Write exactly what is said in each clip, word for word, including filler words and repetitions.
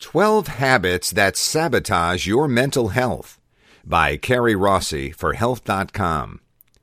twelve Habits That Sabotage Your Mental Health by Carrie Rossi for health dot com.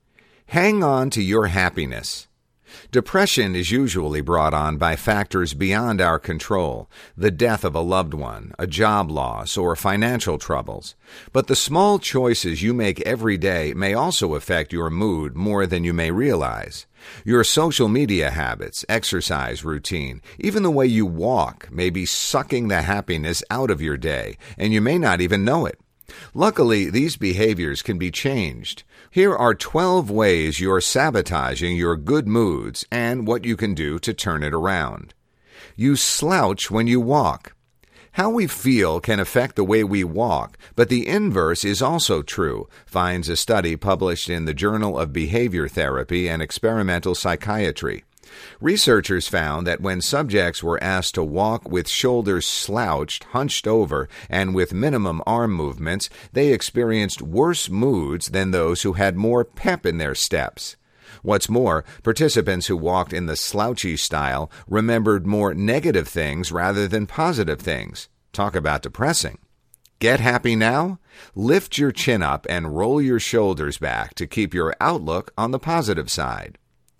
Hang on to your happiness. Depression is usually brought on by factors beyond our control, the death of a loved one, a job loss, or financial troubles. But the small choices you make every day may also affect your mood more than you may realize. Your social media habits, exercise routine, even the way you walk may be sucking the happiness out of your day, and you may not even know it. Luckily, these behaviors can be changed. Here are twelve ways you're sabotaging your good moods and what you can do to turn it around. You slouch when you walk. How we feel can affect the way we walk, but the inverse is also true, finds a study published in the Journal of Behavior Therapy and Experimental Psychiatry. Researchers found that when subjects were asked to walk with shoulders slouched, hunched over, and with minimum arm movements, they experienced worse moods than those who had more pep in their steps. What's more, participants who walked in the slouchy style remembered more negative things rather than positive things. Talk about depressing. Get happy now? Lift your chin up and roll your shoulders back to keep your outlook on the positive side.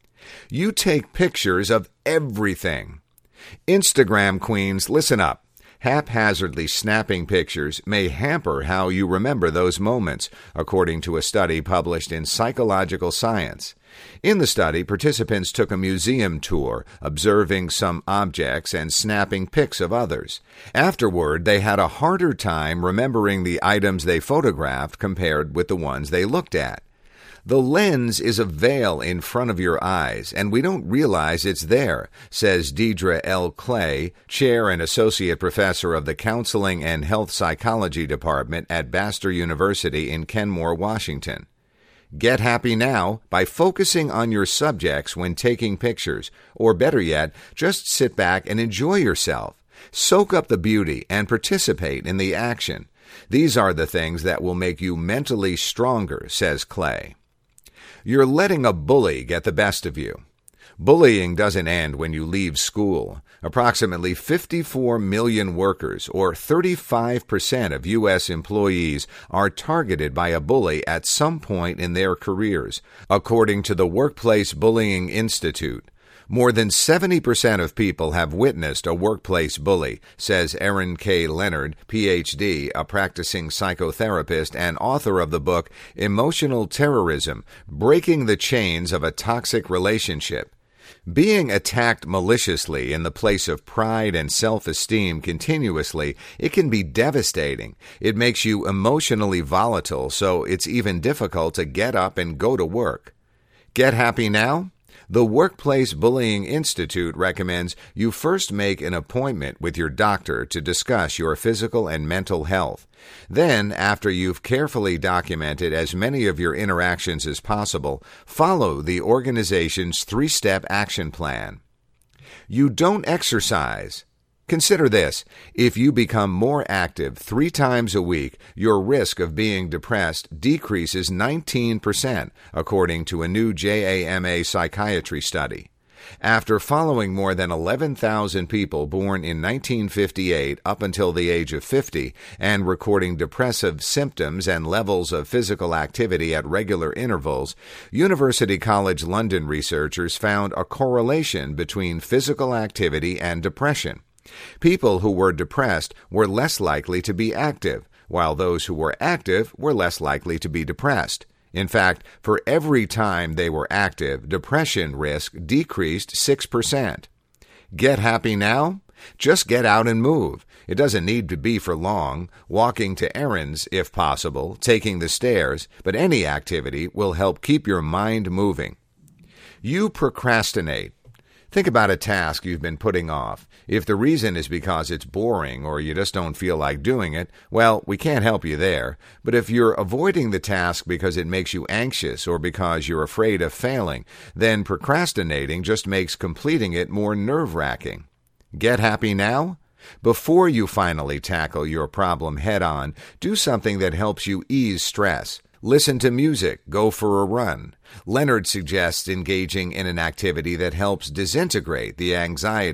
You take pictures of everything. Instagram queens, listen up. Haphazardly snapping pictures may hamper how you remember those moments, according to a study published in Psychological Science. In the study, participants took a museum tour, observing some objects and snapping pics of others. Afterward, they had a harder time remembering the items they photographed compared with the ones they looked at. The lens is a veil in front of your eyes, and we don't realize it's there, says Deidre L. Clay, chair and associate professor of the Counseling and Health Psychology Department at Bastyr University in Kenmore, Washington. Get happy now by focusing on your subjects when taking pictures, or better yet, just sit back and enjoy yourself. Soak up the beauty and participate in the action. These are the things that will make you mentally stronger, says Clay. You're letting a bully get the best of you. Bullying doesn't end when you leave school. Approximately fifty-four million workers, or thirty-five percent of U S employees, are targeted by a bully at some point in their careers, according to the Workplace Bullying Institute. More than seventy percent of people have witnessed a workplace bully, says Erin K. Leonard, P H D, a practicing psychotherapist and author of the book Emotional Terrorism: Breaking the Chains of a Toxic Relationship. Being attacked maliciously in the place of pride and self-esteem continuously, it can be devastating. It makes you emotionally volatile, so it's even difficult to get up and go to work. Get happy now? The Workplace Bullying Institute recommends you first make an appointment with your doctor to discuss your physical and mental health. Then, after you've carefully documented as many of your interactions as possible, follow the organization's three-step action plan. You don't exercise. Consider this. If you become more active three times a week, your risk of being depressed decreases nineteen percent, according to a new J A M A psychiatry study. After following more than eleven thousand people born in nineteen fifty-eight up until the age of fifty and recording depressive symptoms and levels of physical activity at regular intervals, University College London researchers found a correlation between physical activity and depression. People who were depressed were less likely to be active, while those who were active were less likely to be depressed. In fact, for every time they were active, depression risk decreased six percent. Get happy now? Just get out and move. It doesn't need to be for long, walking to errands if possible, taking the stairs, but any activity will help keep your mind moving. You procrastinate. Think about a task you've been putting off. If the reason is because it's boring or you just don't feel like doing it, well, we can't help you there. But if you're avoiding the task because it makes you anxious or because you're afraid of failing, then procrastinating just makes completing it more nerve-wracking. Get happy now? Before you finally tackle your problem head-on, do something that helps you ease stress. Listen to music, go for a run. Leonard suggests engaging in an activity that helps disintegrate the anxiety.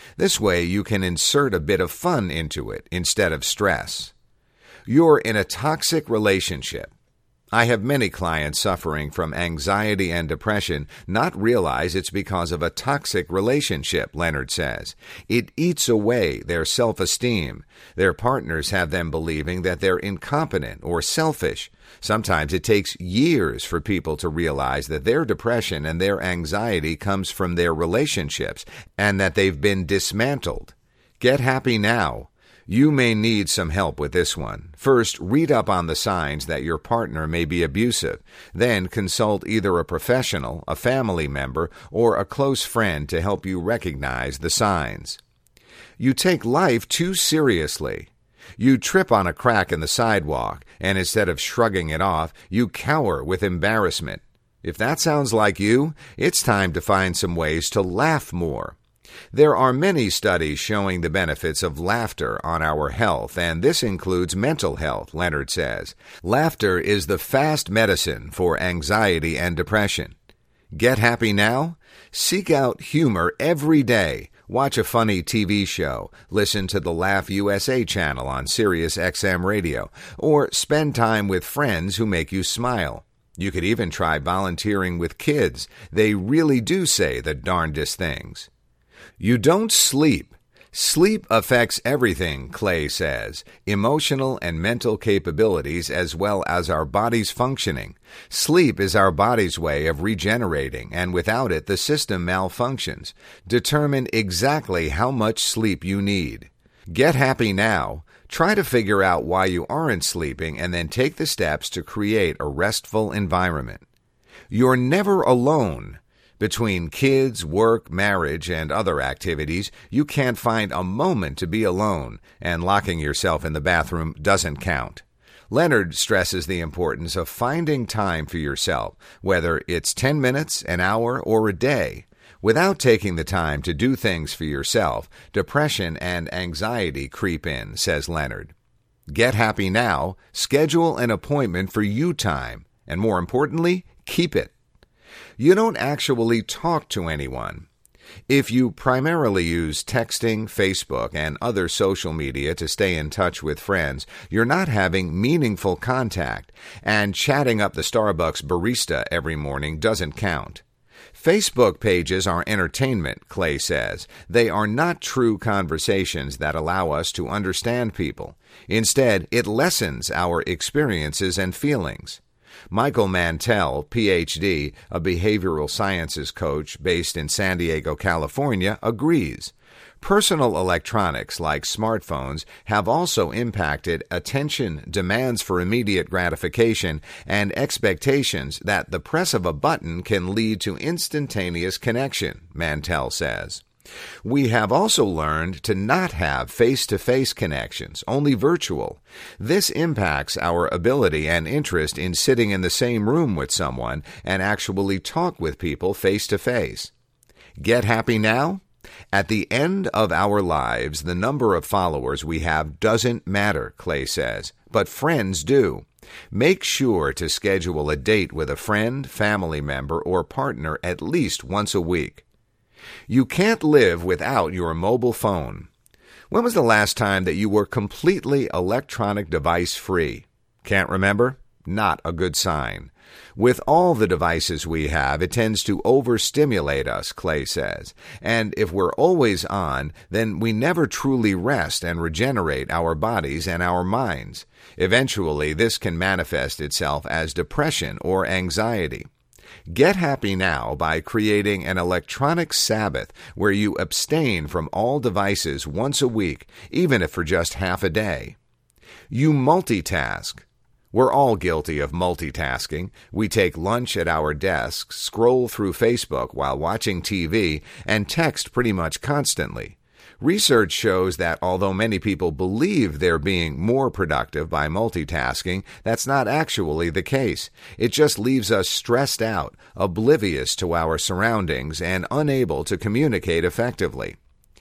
This way you can insert a bit of fun into it instead of stress. You're in a toxic relationship. I have many clients suffering from anxiety and depression not realize it's because of a toxic relationship, Leonard says. It eats away their self-esteem. Their partners have them believing that they're incompetent or selfish. Sometimes it takes years for people to realize that their depression and their anxiety comes from their relationships and that they've been dismantled. Get happy now. You may need some help with this one. First, read up on the signs that your partner may be abusive. Then consult either a professional, a family member, or a close friend to help you recognize the signs. You take life too seriously. You trip on a crack in the sidewalk, and instead of shrugging it off, you cower with embarrassment. If that sounds like you, it's time to find some ways to laugh more. There are many studies showing the benefits of laughter on our health, and this includes mental health, Leonard says. Laughter is the fast medicine for anxiety and depression. Get happy now? Seek out humor every day. Watch a funny T V show, listen to the Laugh U S A channel on Sirius X M radio, or spend time with friends who make you smile. You could even try volunteering with kids. They really do say the darndest things. You don't sleep. Sleep affects everything, Clay says, emotional and mental capabilities as well as our body's functioning. Sleep is our body's way of regenerating, and without it, the system malfunctions. Determine exactly how much sleep you need. Get happy now. Try to figure out why you aren't sleeping and then take the steps to create a restful environment. You're never alone. Between kids, work, marriage, and other activities, you can't find a moment to be alone, and locking yourself in the bathroom doesn't count. Leonard stresses the importance of finding time for yourself, whether it's ten minutes, an hour, or a day. Without taking the time to do things for yourself, depression and anxiety creep in, says Leonard. Get happy now, schedule an appointment for you time, and more importantly, keep it. You don't actually talk to anyone. If you primarily use texting, Facebook, and other social media to stay in touch with friends, you're not having meaningful contact, and chatting up the Starbucks barista every morning doesn't count. Facebook pages are entertainment, Clay says. They are not true conversations that allow us to understand people. Instead, it lessens our experiences and feelings. Michael Mantell, P H D, a behavioral sciences coach based in San Diego, California, agrees. Personal electronics like smartphones have also impacted attention, demands for immediate gratification, and expectations that the press of a button can lead to instantaneous connection, Mantell says. We have also learned to not have face-to-face connections, only virtual. This impacts our ability and interest in sitting in the same room with someone and actually talk with people face-to-face. Get happy now? At the end of our lives, the number of followers we have doesn't matter, Clay says, but friends do. Make sure to schedule a date with a friend, family member, or partner at least once a week. You can't live without your mobile phone. When was the last time that you were completely electronic device free? Can't remember? Not a good sign. With all the devices we have, it tends to overstimulate us, Clay says. And if we're always on, then we never truly rest and regenerate our bodies and our minds. Eventually, this can manifest itself as depression or anxiety. Get happy now by creating an electronic Sabbath where you abstain from all devices once a week, even if for just half a day. You multitask. We're all guilty of multitasking. We take lunch at our desks, scroll through Facebook while watching T V, and text pretty much constantly. Research shows that although many people believe they're being more productive by multitasking, that's not actually the case. It just leaves us stressed out, oblivious to our surroundings, and unable to communicate effectively.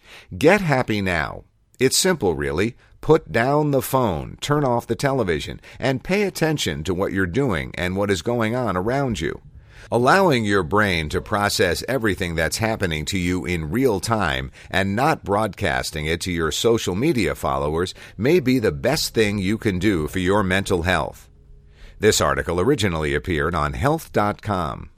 Get happy now. It's simple, really. Put down the phone, turn off the television, and pay attention to what you're doing and what is going on around you. Allowing your brain to process everything that's happening to you in real time and not broadcasting it to your social media followers may be the best thing you can do for your mental health. This article originally appeared on health dot com.